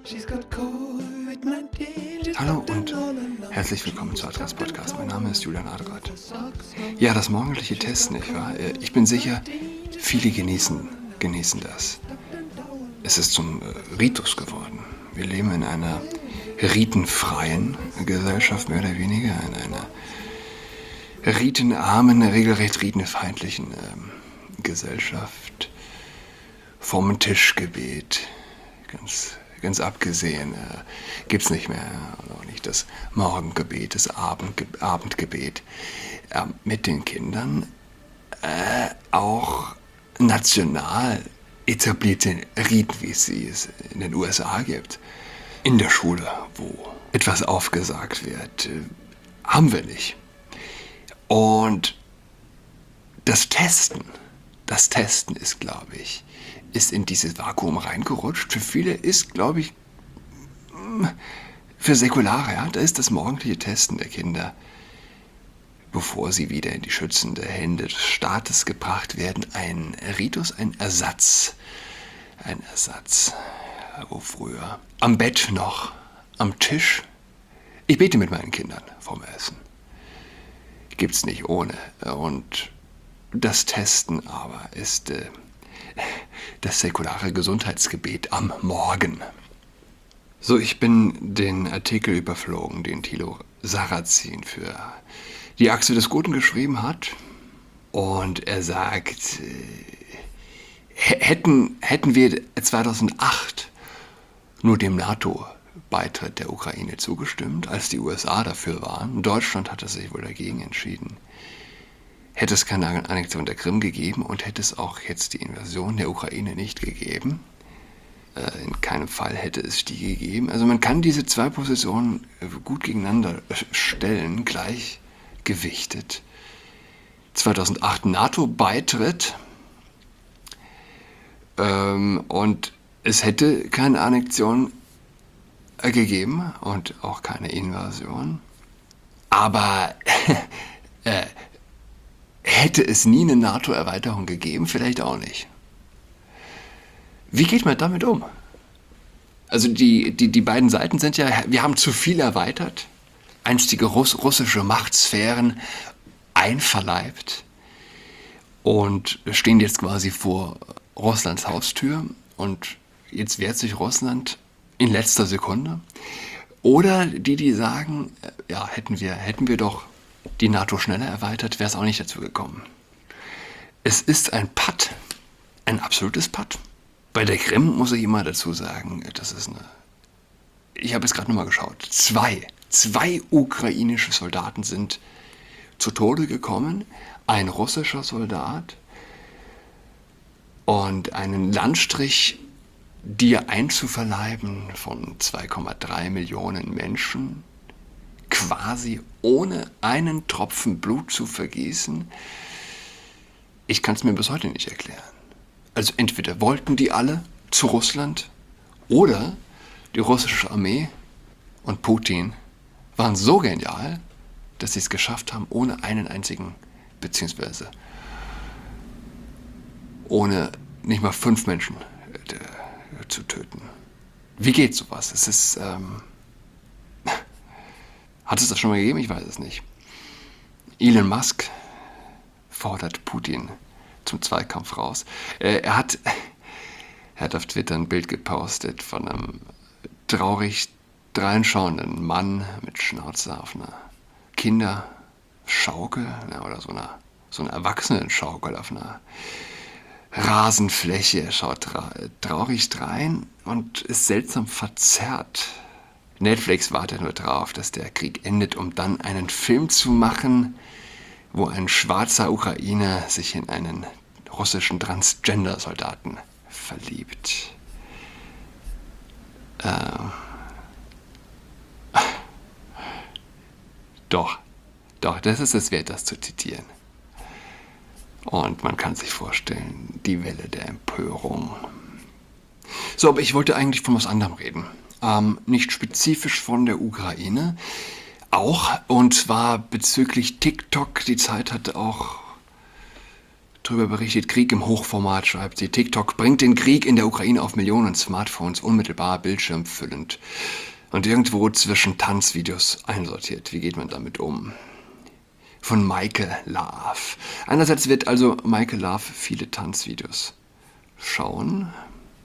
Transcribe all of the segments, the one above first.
Hallo und herzlich willkommen zu Adress Podcast. Mein Name ist Julian Adrat. Ja, das morgendliche Testen, nicht wahr? Ich bin sicher, viele genießen das. Es ist zum Ritus geworden. Wir leben in einer ritenfreien Gesellschaft, mehr oder weniger, in einer ritenarmen, regelrecht ritenfeindlichen Gesellschaft. Vom Tischgebet, ganz abgesehen, gibt's nicht mehr, auch nicht das Morgengebet, das Abendgebet mit den Kindern, auch national etablierte Riten, wie es sie in den USA gibt. In der Schule, wo etwas aufgesagt wird, haben wir nicht. Und das Testen ist, glaube ich, ist in dieses Vakuum reingerutscht. Für viele ist, glaube ich, für Säkulare, ja, da ist das morgendliche Testen der Kinder, bevor sie wieder in die schützende Hände des Staates gebracht werden, ein Ritus, ein Ersatz. Ein Ersatz, wo früher am Bett noch, am Tisch, ich bete mit meinen Kindern vorm Essen. Gibt's nicht ohne. Und das Testen aber ist das säkulare Gesundheitsgebet am Morgen. So, ich bin den Artikel überflogen, den Thilo Sarrazin für die Achse des Guten geschrieben hat. Und er sagt, hätten wir 2008 nur dem NATO-Beitritt der Ukraine zugestimmt, als die USA dafür waren, Deutschland hatte sich wohl dagegen entschieden, hätte es keine Annexion der Krim gegeben und hätte es auch jetzt die Invasion der Ukraine nicht gegeben. In keinem Fall hätte es die gegeben. Also man kann diese zwei Positionen gut gegeneinander stellen, gleichgewichtet. 2008 NATO-Beitritt und es hätte keine Annexion gegeben und auch keine Invasion. Aber hätte es nie eine NATO-Erweiterung gegeben? Vielleicht auch nicht. Wie geht man damit um? Also die beiden Seiten sind ja, wir haben zu viel erweitert, einstige russische Machtsphären einverleibt und stehen jetzt quasi vor Russlands Haustür und jetzt wehrt sich Russland in letzter Sekunde. Oder die sagen, ja, hätten wir doch die NATO schneller erweitert, wäre es auch nicht dazu gekommen. Es ist ein Patt, ein absolutes Patt. Bei der Krim muss ich immer dazu sagen, ich habe es gerade nochmal geschaut, zwei ukrainische Soldaten sind zu Tode gekommen, ein russischer Soldat und einen Landstrich dir einzuverleiben von 2,3 Millionen Menschen, quasi ohne einen Tropfen Blut zu vergießen, ich kann es mir bis heute nicht erklären. Also entweder wollten die alle zu Russland oder die russische Armee und Putin waren so genial, dass sie es geschafft haben, ohne einen einzigen, beziehungsweise ohne nicht mal 5 Menschen zu töten. Wie geht sowas? Es ist, hat es das schon mal gegeben? Ich weiß es nicht. Elon Musk fordert Putin zum Zweikampf raus. Er hat auf Twitter ein Bild gepostet von einem traurig dreinschauenden Mann mit Schnauze auf einer Kinderschaukel, oder so einer Erwachsenenschaukel auf einer Rasenfläche. Er schaut traurig drein und ist seltsam verzerrt. Netflix wartet nur drauf, dass der Krieg endet, um dann einen Film zu machen, wo ein schwarzer Ukrainer sich in einen russischen Transgender-Soldaten verliebt. Doch, das ist es wert, das zu zitieren. Und man kann sich vorstellen, die Welle der Empörung. So, aber ich wollte eigentlich von was anderem reden. Nicht spezifisch von der Ukraine, auch, und zwar bezüglich TikTok. Die Zeit hatte auch Darüber berichtet Krieg im Hochformat, schreibt sie. TikTok bringt den Krieg in der Ukraine auf Millionen Smartphones unmittelbar bildschirmfüllend und irgendwo zwischen Tanzvideos einsortiert. Wie geht man damit um? Von Maike Love. Einerseits wird also Maike Love viele Tanzvideos schauen.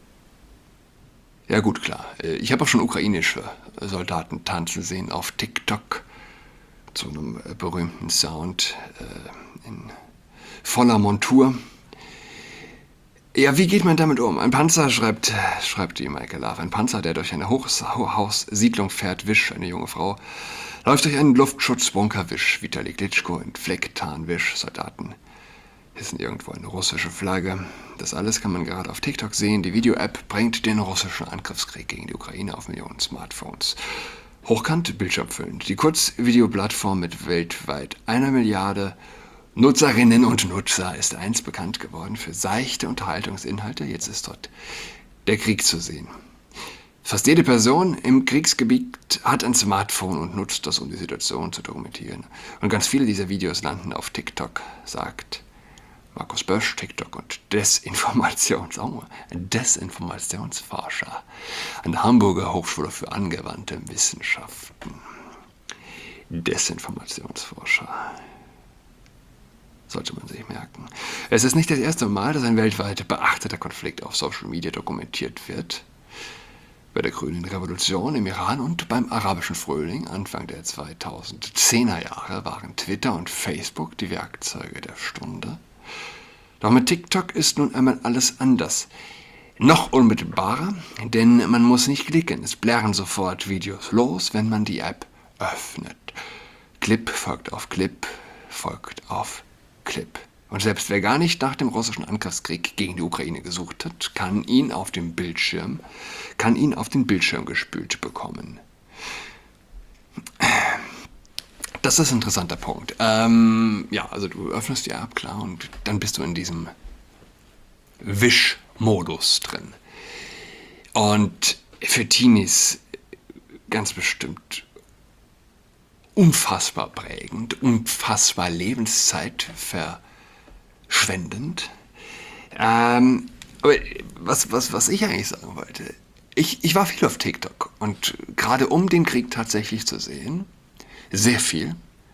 Ja gut, klar. Ich habe auch schon ukrainische Soldaten tanzen sehen auf TikTok zu einem berühmten Sound in voller Montur. Ja, wie geht man damit um? Ein Panzer, schreibt die Maike Love, ein Panzer, der durch eine Hochhaussiedlung fährt, Wisch, eine junge Frau, läuft durch einen Luftschutzbunker, Wisch, Vitali Klitschko in Flecktarn, Wisch, Soldaten hissen irgendwo eine russische Flagge. Das alles kann man gerade auf TikTok sehen. Die Video-App bringt den russischen Angriffskrieg gegen die Ukraine auf Millionen Smartphones. Hochkant, bildschirmfüllend. Die Kurzvideoplattform mit weltweit 1 Milliarde Nutzerinnen und Nutzer ist einst bekannt geworden für seichte Unterhaltungsinhalte. Jetzt ist dort der Krieg zu sehen. Fast jede Person im Kriegsgebiet hat ein Smartphone und nutzt das, um die Situation zu dokumentieren. Und ganz viele dieser Videos landen auf TikTok, sagt Markus Bösch, TikTok und Desinformationsforscher an der Hamburger Hochschule für angewandte Wissenschaften. Desinformationsforscher. Sollte man sich merken. Es ist nicht das erste Mal, dass ein weltweit beachteter Konflikt auf Social Media dokumentiert wird. Bei der Grünen Revolution im Iran und beim arabischen Frühling Anfang der 2010er Jahre waren Twitter und Facebook die Werkzeuge der Stunde. Doch mit TikTok ist nun einmal alles anders. Noch unmittelbarer, denn man muss nicht klicken. Es blärren sofort Videos los, wenn man die App öffnet. Clip folgt auf Clip, folgt auf Clip. Und selbst wer gar nicht nach dem russischen Angriffskrieg gegen die Ukraine gesucht hat, kann ihn auf den Bildschirm gespült bekommen. Das ist ein interessanter Punkt. Ja, also du öffnest die App, klar, und dann bist du in diesem Wischmodus drin. Und für Teenies ganz bestimmt unfassbar prägend, unfassbar lebenszeitverschwendend. Aber was ich eigentlich sagen wollte, ich war viel auf TikTok und gerade um den Krieg tatsächlich zu sehen, sehr viel.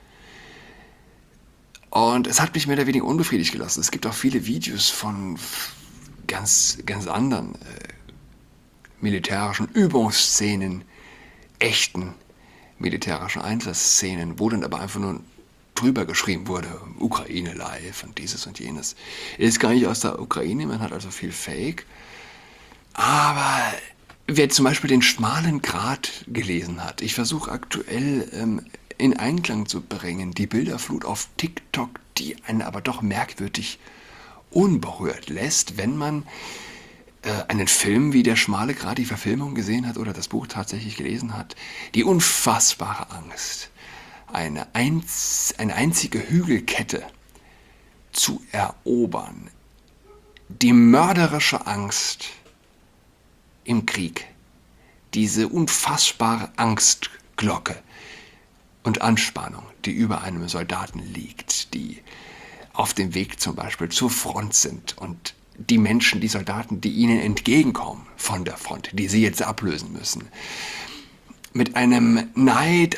Und es hat mich mehr oder weniger unbefriedigt gelassen. Es gibt auch viele Videos von ganz anderen militärischen Übungsszenen, echten militärischen Einsatzszenen, wo dann aber einfach nur drüber geschrieben wurde, Ukraine live und dieses und jenes. Ist gar nicht aus der Ukraine, man hat also viel Fake. Aber wer zum Beispiel den schmalen Grat gelesen hat, ich versuche aktuell in Einklang zu bringen, die Bilderflut auf TikTok, die einen aber doch merkwürdig unberührt lässt, wenn man einen Film wie Der schmale Grat, die Verfilmung gesehen hat oder das Buch tatsächlich gelesen hat. Die unfassbare Angst, eine einzige Hügelkette zu erobern. Die mörderische Angst im Krieg. Diese unfassbare Angstglocke und Anspannung, die über einem Soldaten liegt, die auf dem Weg zum Beispiel zur Front sind und die Menschen, die Soldaten, die ihnen entgegenkommen von der Front, die sie jetzt ablösen müssen, mit einem Neid,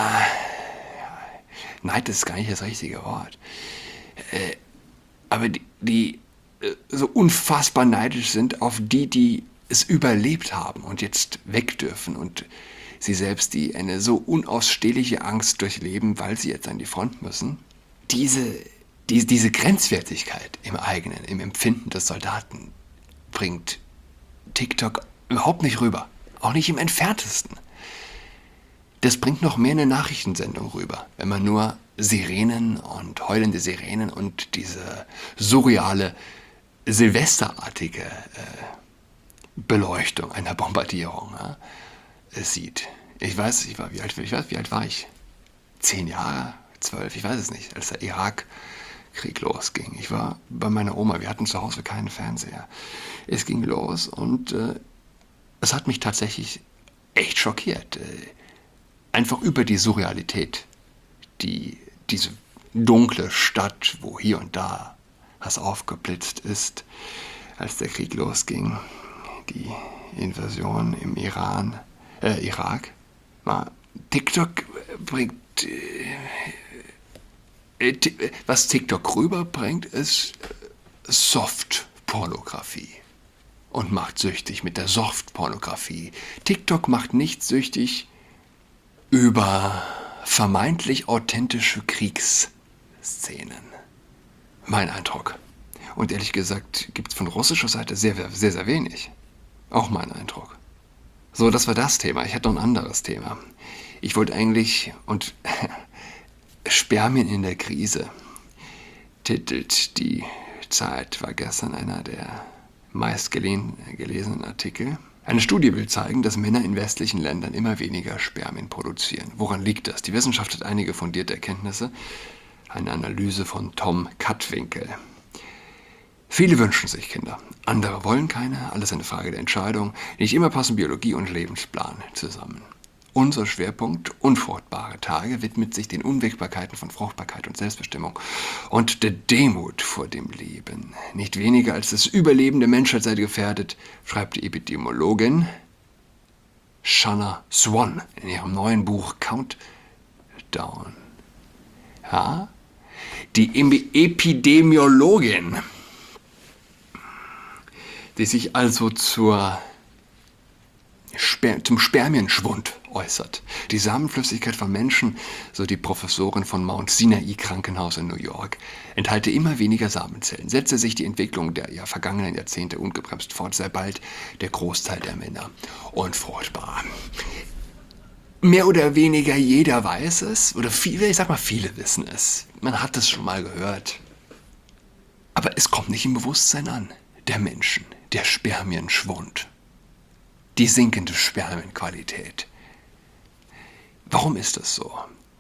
Neid ist gar nicht das richtige Wort, aber die so unfassbar neidisch sind auf die es überlebt haben und jetzt weg dürfen und sie selbst, die eine so unausstehliche Angst durchleben, weil sie jetzt an die Front müssen. Diese Grenzwertigkeit im eigenen, im Empfinden des Soldaten bringt TikTok überhaupt nicht rüber. Auch nicht im Entferntesten. Das bringt noch mehr eine Nachrichtensendung rüber, wenn man nur Sirenen und heulende Sirenen und diese surreale, silvesterartige Beleuchtung einer Bombardierung sieht. Wie alt war ich? 10 Jahre? 12? Ich weiß es nicht, als der Irakkrieg losging. Ich war bei meiner Oma, wir hatten zu Hause keinen Fernseher. Es ging los und es hat mich tatsächlich echt schockiert. Einfach über die Surrealität, diese dunkle Stadt, wo hier und da was aufgeblitzt ist, als der Krieg losging. Die Invasion im Irak. TikTok bringt, was TikTok rüberbringt, ist Softpornografie und macht süchtig mit der Softpornografie. TikTok macht nicht süchtig über vermeintlich authentische Kriegsszenen. Mein Eindruck. Und ehrlich gesagt gibt es von russischer Seite sehr, sehr, sehr wenig. Auch mein Eindruck. So, das war das Thema. Ich hatte noch ein anderes Thema. Ich wollte eigentlich, und Spermien in der Krise titelt die Zeit, war gestern einer der meistgelesenen Artikel. Eine Studie will zeigen, dass Männer in westlichen Ländern immer weniger Spermien produzieren. Woran liegt das? Die Wissenschaft hat einige fundierte Erkenntnisse. Eine Analyse von Tom Kattwinkel. Viele wünschen sich Kinder, andere wollen keine, alles eine Frage der Entscheidung. Nicht immer passen Biologie und Lebensplan zusammen. Unser Schwerpunkt, unfruchtbare Tage, widmet sich den Unwägbarkeiten von Fruchtbarkeit und Selbstbestimmung und der Demut vor dem Leben. Nicht weniger als das Überleben der Menschheit sei gefährdet, schreibt die Epidemiologin Shanna Swan in ihrem neuen Buch Countdown. Ja? Die Epidemiologin, die sich also zum Spermienschwund äußert. Die Samenflüssigkeit von Menschen, so die Professorin von Mount Sinai Krankenhaus in New York, enthalte immer weniger Samenzellen. Setze sich die Entwicklung der vergangenen Jahrzehnte ungebremst fort, sei bald der Großteil der Männer unfruchtbar. Mehr oder weniger jeder weiß es, oder viele wissen es. Man hat es schon mal gehört. Aber es kommt nicht im Bewusstsein an, der Menschen, der Spermienschwund. Die sinkende Spermienqualität. Warum ist das so?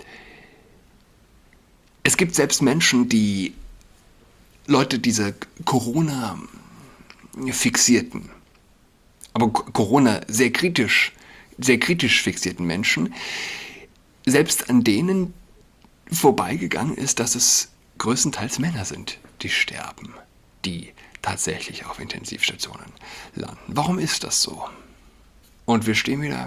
Es gibt selbst Menschen, die Leute dieser Corona-fixierten, aber Corona sehr kritisch fixierten Menschen, selbst an denen vorbeigegangen ist, dass es größtenteils Männer sind, die sterben, die tatsächlich auf Intensivstationen landen. Warum ist das so? Und wir stehen wieder,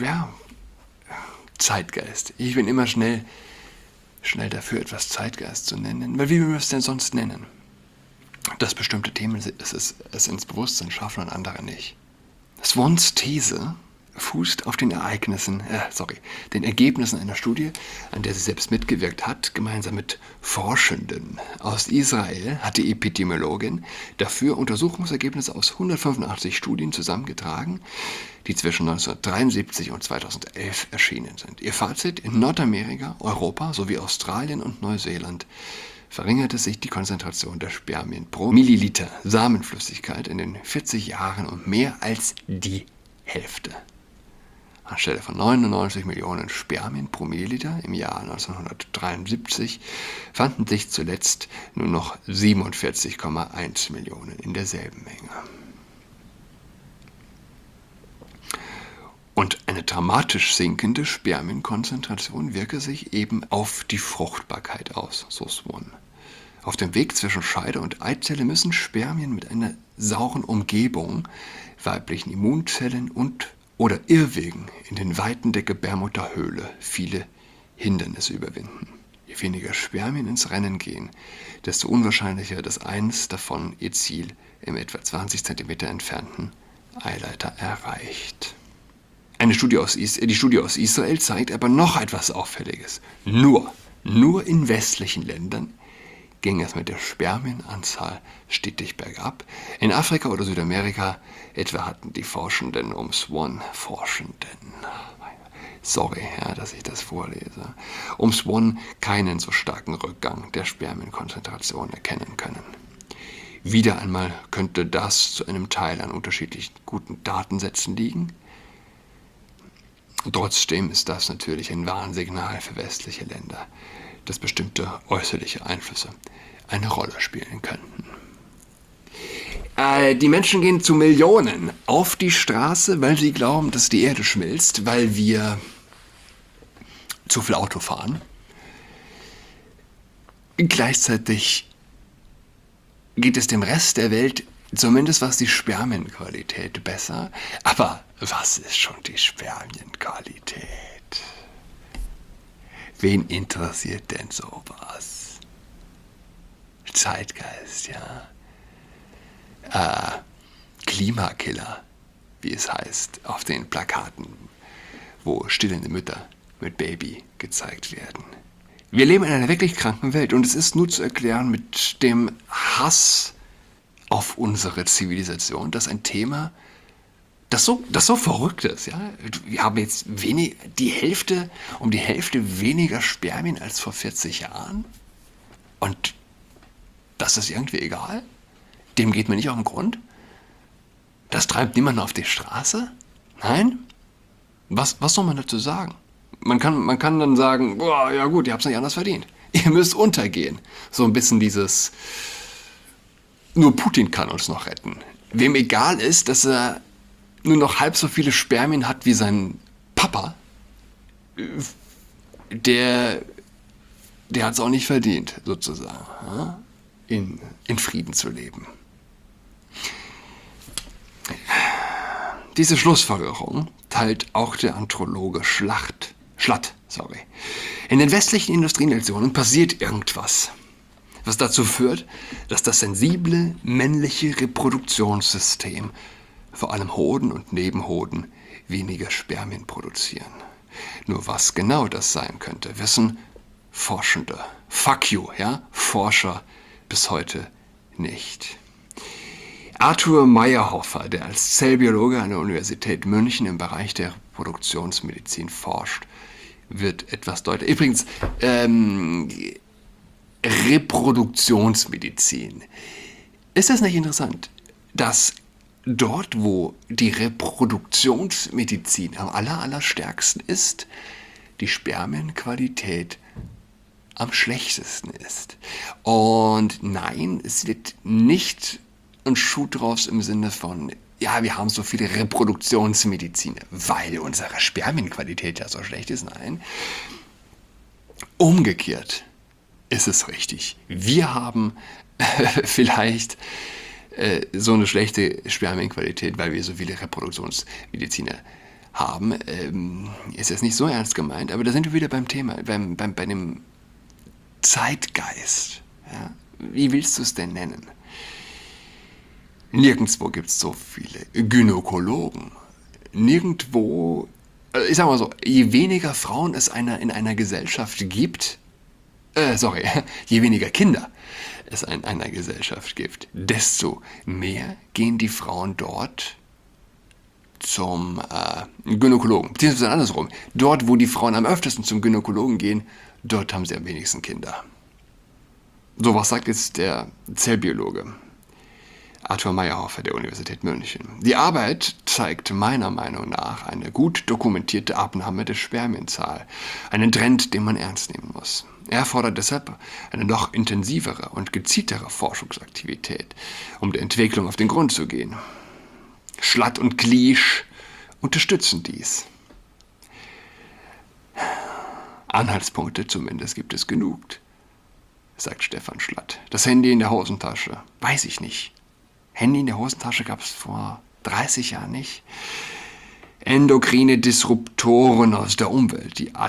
Zeitgeist. Ich bin immer schnell dafür, etwas Zeitgeist zu nennen, weil wie wir es denn sonst nennen? Dass bestimmte Themen es ins Bewusstsein schaffen und andere nicht. Swans These fußt auf den Ergebnissen einer Studie, an der sie selbst mitgewirkt hat, gemeinsam mit Forschenden aus Israel, hat die Epidemiologin dafür Untersuchungsergebnisse aus 185 Studien zusammengetragen, die zwischen 1973 und 2011 erschienen sind. Ihr Fazit: In Nordamerika, Europa sowie Australien und Neuseeland verringerte sich die Konzentration der Spermien pro Milliliter Samenflüssigkeit in den 40 Jahren um mehr als die Hälfte. Anstelle von 99 Millionen Spermien pro Milliliter im Jahr 1973 fanden sich zuletzt nur noch 47,1 Millionen in derselben Menge. Und eine dramatisch sinkende Spermienkonzentration wirke sich eben auf die Fruchtbarkeit aus, so Swan. Auf dem Weg zwischen Scheide und Eizelle müssen Spermien mit einer sauren Umgebung, weiblichen Immunzellen oder Irrwegen in den Weiten der Gebärmutterhöhle viele Hindernisse überwinden. Je weniger Spermien ins Rennen gehen, desto unwahrscheinlicher, dass eins davon ihr Ziel im etwa 20 cm entfernten Eileiter erreicht. Die Studie aus Israel zeigt aber noch etwas Auffälliges. Nur in westlichen Ländern ging es mit der Spermienanzahl stetig bergab. In Afrika oder Südamerika etwa hatten die Forschenden dass ich das vorlese, keinen so starken Rückgang der Spermienkonzentration erkennen können. Wieder einmal könnte das zu einem Teil an unterschiedlichen guten Datensätzen liegen. Trotzdem ist das natürlich ein Warnsignal für westliche Länder, dass bestimmte äußerliche Einflüsse eine Rolle spielen könnten. Die Menschen gehen zu Millionen auf die Straße, weil sie glauben, dass die Erde schmilzt, weil wir zu viel Auto fahren. Gleichzeitig geht es dem Rest der Welt, zumindest was die Spermienqualität, besser. Aber was ist schon die Spermienqualität? Wen interessiert denn sowas? Zeitgeist, ja. Klimakiller, wie es heißt, auf den Plakaten, wo stillende Mütter mit Baby gezeigt werden. Wir leben in einer wirklich kranken Welt und es ist nur zu erklären mit dem Hass auf unsere Zivilisation, dass ein Thema, das so verrückt ist. Ja? Wir haben jetzt um die Hälfte weniger Spermien als vor 40 Jahren und das ist irgendwie egal. Dem geht man nicht auf den Grund. Das treibt niemanden auf die Straße. Nein? Was soll man dazu sagen? Man kann dann sagen, boah, ja gut, ihr habt es nicht anders verdient. Ihr müsst untergehen. So ein bisschen dieses, nur Putin kann uns noch retten. Wem egal ist, dass er nur noch halb so viele Spermien hat wie sein Papa, der hat es auch nicht verdient, sozusagen, in Frieden zu leben. Diese Schlussfolgerung teilt auch der Androloge Schlatt. In den westlichen Industrienationen passiert irgendwas, was dazu führt, dass das sensible männliche Reproduktionssystem, vor allem Hoden und Nebenhoden, weniger Spermien produzieren. Nur was genau das sein könnte, wissen Forschende, Forscher bis heute nicht. Arthur Meyerhofer, der als Zellbiologe an der Universität München im Bereich der Reproduktionsmedizin forscht, wird etwas deutlicher. Übrigens, Reproduktionsmedizin. Ist das nicht interessant, dass dort, wo die Reproduktionsmedizin am allerstärksten ist, die Spermienqualität am schlechtesten ist? Und nein, es wird nicht ein Schuh draus im Sinne von, ja, wir haben so viele Reproduktionsmediziner, weil unsere Spermienqualität ja so schlecht ist. Nein, umgekehrt ist es richtig. Wir haben vielleicht so eine schlechte Spermienqualität, weil wir so viele Reproduktionsmediziner haben. Ist jetzt nicht so ernst gemeint, aber da sind wir wieder beim Thema, bei dem Zeitgeist. Ja? Wie willst du es denn nennen? Nirgendwo gibt es so viele Gynäkologen. Nirgendwo, ich sag mal so, je weniger Frauen es in einer Gesellschaft gibt, je weniger Kinder es in einer Gesellschaft gibt, desto mehr gehen die Frauen dort zum Gynäkologen. Beziehungsweise andersrum. Dort, wo die Frauen am öftesten zum Gynäkologen gehen, dort haben sie am wenigsten Kinder. So was sagt jetzt der Zellbiologe Arthur Meyerhofer der Universität München. Die Arbeit zeigt meiner Meinung nach eine gut dokumentierte Abnahme der Spermienzahl, einen Trend, den man ernst nehmen muss. Er fordert deshalb eine noch intensivere und gezieltere Forschungsaktivität, um der Entwicklung auf den Grund zu gehen. Schlatt und Kliesch unterstützen dies. Anhaltspunkte zumindest gibt es genug, sagt Stefan Schlatt. Das Handy in der Hosentasche, weiß ich nicht. Handy in der Hosentasche gab es vor 30 Jahren nicht. Endokrine Disruptoren aus der Umwelt, die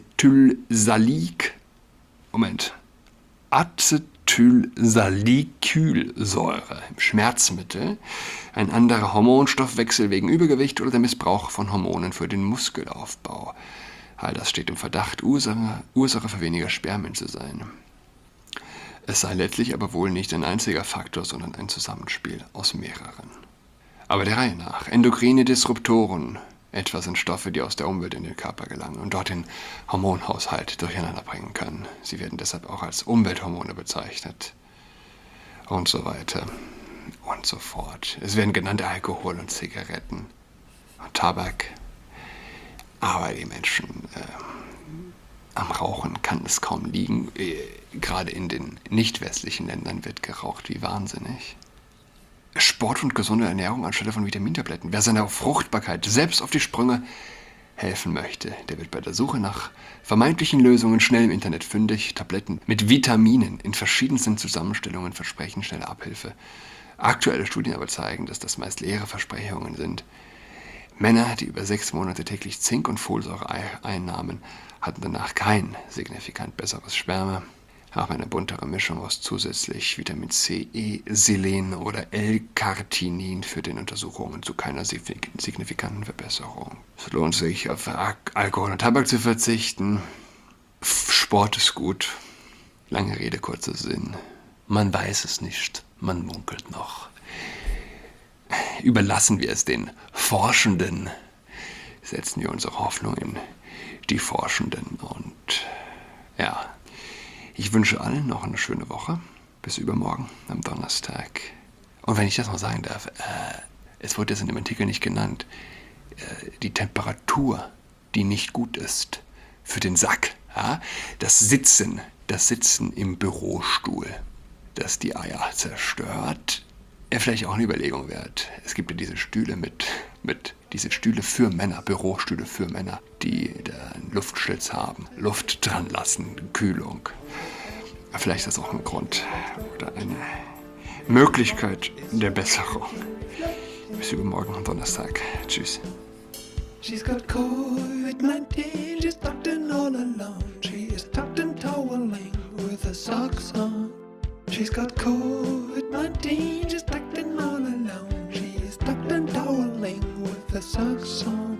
Acetylsalicylsäure im Schmerzmittel, ein anderer Hormonstoffwechsel wegen Übergewicht oder der Missbrauch von Hormonen für den Muskelaufbau. All das steht im Verdacht, Ursache für weniger Spermien zu sein. Es sei letztlich aber wohl nicht ein einziger Faktor, sondern ein Zusammenspiel aus mehreren. Aber der Reihe nach. Endokrine Disruptoren, etwa sind Stoffe, die aus der Umwelt in den Körper gelangen und dort den Hormonhaushalt durcheinander bringen können. Sie werden deshalb auch als Umwelthormone bezeichnet. Und so weiter und so fort. Es werden genannt Alkohol und Zigaretten und Tabak. Aber die Menschen am Rauchen kann es kaum liegen. Gerade in den nicht westlichen Ländern wird geraucht wie wahnsinnig. Sport und gesunde Ernährung anstelle von Vitamintabletten. Wer seiner Fruchtbarkeit selbst auf die Sprünge helfen möchte, der wird bei der Suche nach vermeintlichen Lösungen schnell im Internet fündig. Tabletten mit Vitaminen in verschiedensten Zusammenstellungen versprechen schnelle Abhilfe. Aktuelle Studien aber zeigen, dass das meist leere Versprechungen sind. Männer, die über 6 Monate täglich Zink und Folsäure einnahmen, hatten danach kein signifikant besseres Sperma. Auch eine buntere Mischung aus zusätzlich Vitamin C, E, Selen oder L-Cartinin führt in Untersuchungen zu keiner signifikanten Verbesserung. Es lohnt sich, auf Alkohol und Tabak zu verzichten. Sport ist gut. Lange Rede, kurzer Sinn. Man weiß es nicht, man munkelt noch. Überlassen wir es den Forschenden. Setzen wir unsere Hoffnung in die Forschenden. Und ja, ich wünsche allen noch eine schöne Woche. Bis übermorgen am Donnerstag. Und wenn ich das noch sagen darf, es wurde jetzt in dem Artikel nicht genannt, die Temperatur, die nicht gut ist für den Sack. Ja? Das Sitzen im Bürostuhl, das die Eier zerstört, vielleicht auch eine Überlegung wert. Es gibt ja diese Stühle diese Stühle für Männer, Bürostühle für Männer, die da einen Luftschlitz haben, Luft dran lassen, Kühlung. Vielleicht ist das auch ein Grund oder eine Möglichkeit der Besserung. Bis übermorgen am Donnerstag. Tschüss. She's got COVID-19, she's tucked in all alone. She is tucked in toweling with her socks on. She's got COVID-19, she's tucked in all alone. She is tucked in toweling with her socks on.